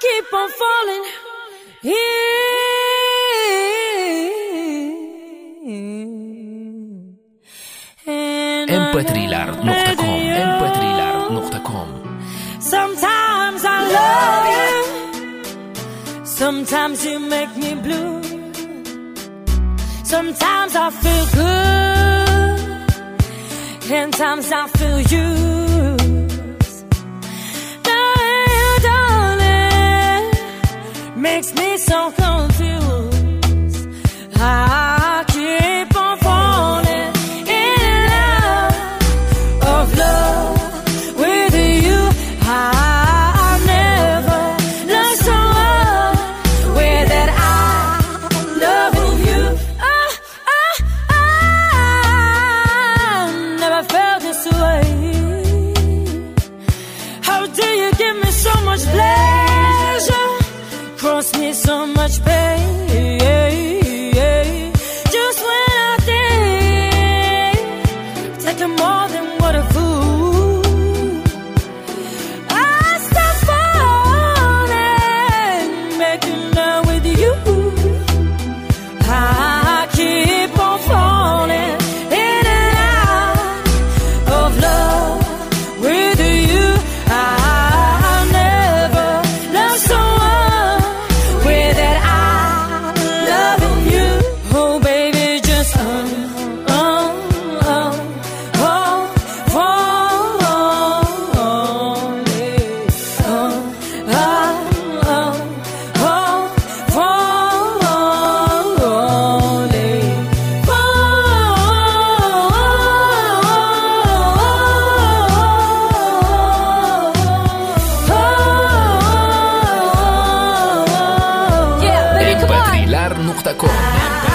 keep on falling mp3lar.com Sometimes I love you, sometimes you make me blue, sometimes I feel good, and times I feel used. Darling, makes me so confused. I keep on falling in love of love with you. I never loved someone with that I love you. I never felt this way. How do you give me so much pleasure, cause me so much pain? Just when I think taking more than what a fool, I stop falling, making love with you. I keep on falling in and out of love with you. I never loved someone with that I love you. Oh baby, just mp3lar.com